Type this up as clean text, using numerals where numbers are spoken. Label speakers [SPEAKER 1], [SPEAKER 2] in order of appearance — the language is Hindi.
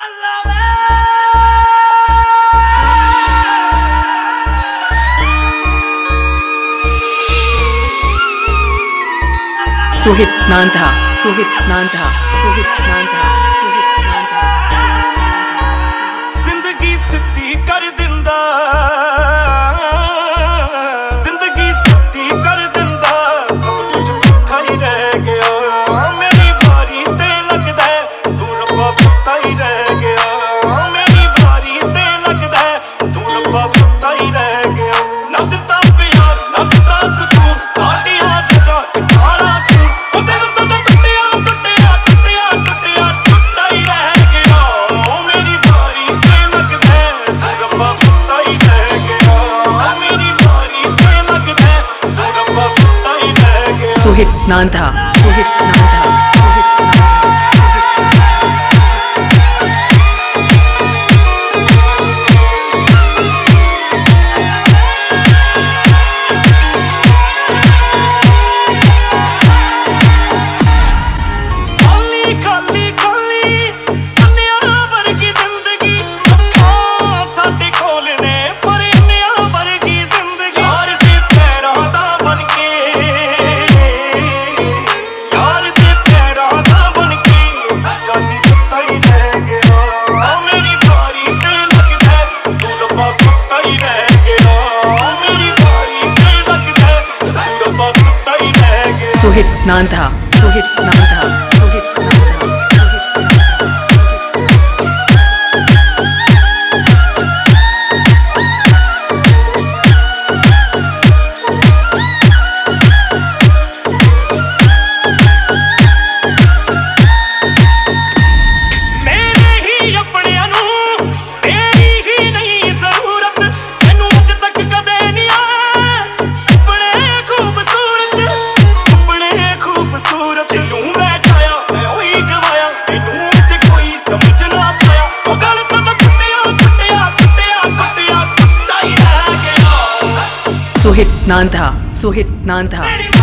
[SPEAKER 1] Sohit Nandha, Sohit Nandha, Sohit Nandha, Sohit Nandha.
[SPEAKER 2] जिंदगी सिद्धी कर दिंदा, जिंदगी सिद्धी कर दिंदा, सब कुछ पुट्ठा ही रह गया। मेरी बारी ते लगदा है तू रब्बा सुत्ता ही रह गया। मेरी बारी ते लगदा है तू रब्बा सुत्ता ही रह गया। ना दिता प्यार ना दिता सुकून, साडियां जगह च काला खून। ओ दिल साडा टुटिया टुटिया टुटिया टुटिया टुटा ही रह गया। मेरी बारी ते लगदा है तू रब्बा सुत्ता ही रह गया। मेरी बारी ते लगदा है तू रब्बा सुत्ता ही रह गया।
[SPEAKER 1] Sohit Nandha, Sohit Nandha, Sohit Nandha.
[SPEAKER 2] खाली खाली अन्या वर्गी जिंदगी, अखां साडे कोल ने पर अन्या वर्गी जिंदगी। यार दे पैरां दा बन के, यार दे पैरां दा बन के जानी सुत्ता ही रह गया। मेरी बारी ते लगदा है तू रब्बा सुत्ता ही रह गया। मेरी बारी ते लगदा है तू रब्बा सुत्ता ही रह गया।
[SPEAKER 1] Sohit Nandha, Sohit Nandha, Sohit Nandha. Sohit Nandha, Sohit Nandha.